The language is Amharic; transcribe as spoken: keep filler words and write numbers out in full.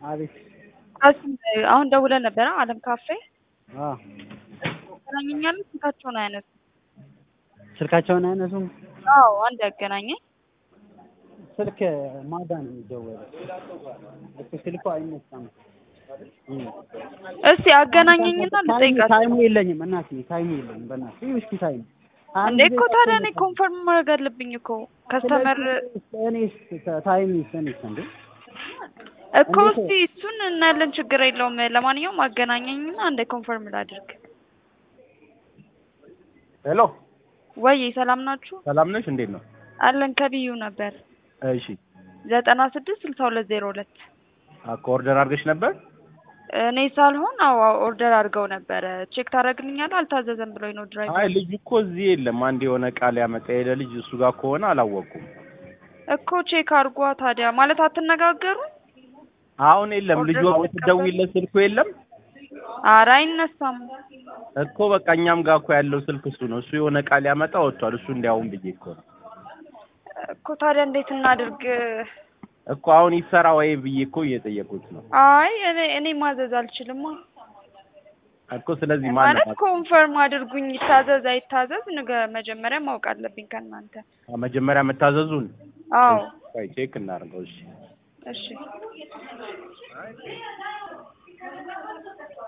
አቤት አስም አሁን ደውለን ነበር አለም ካፌ አ ያገናኘኛል ስልካቸውን አያነሱም ስልካቸውን አያነሱም አዎ አንድ ያገናኘኝ ስልክ ማዳ ነው የሚደወለው እሱ ስልኩ አይነሳም እስቲ አገናኘኝና ልጠይቃት ታይሙ የለኝም እናቴ ታይሙ የለኝም በእናትህ እስኪ ታይም እንዴ እኮ ታዲያ እኔ ኮንፈርም ማድረግ አለብኝ እኮ ከስተመር እኔስ ታይም ይሰንስ እንዴ እኮ እስቲ እሱን እናያለን ችግር የለውም ለማንኛውም አገናኘኝና አንዴ ኮንፈርም ላድርግ ሄሎ ወይ ሰላም ናችሁ ሰላም ነሽ እንዴት ነው አለን ከቢዩ ነበር እሺ ዘጠና ስድስት ስልሳ ሁለት ዜሮ ሁለት አኮ ኦርደር አድርገሽ ነበር እኔ ሳልሆን አዎ ኦርደር አድርገው ነበር ቼክ ታደርግልኛለህ አልታዘዘም ብሎኝ ነው ድራይቨር አይ ልጅ እኮ እዚህ የለም አንድ የሆነ ቃል ያመጣ የለ ልጅ እሱ ጋር ከሆነ አላወኩም እኮ ቼክ አድርጓ ታዲያ ማለት አትነጋገሩ አሁን የለም ልጁ አሁን ትደውይለት ስልኩ የለም ኧረ አይነሳም እኮ በቃ እኛም ጋር እኮ ያለው ስልክ እሱ ነው እሱ የሆነ ቃል ያመጣ ወጥቷል እሱ እንዲያውም ብዬ እኮ ነው እኮ ታዲያ እንዴት እናድርግ እኮ አሁን ይሰራ ወይ ብዬ እኮ እየጠየቁት ነው አይ እኔ እኔ ማዘዝ አልችልም እኮ ስለዚህ ማለት ማለት ኮንፈርም አድርጉኝ ይታዘዝ አይታዘዝ ነገ መጀመሪያ ማወቅ አለብኝ ከእናንተ መጀመሪያ መታዘዙን አዎ አይ ቼክ እናድርገው እሺ እሺ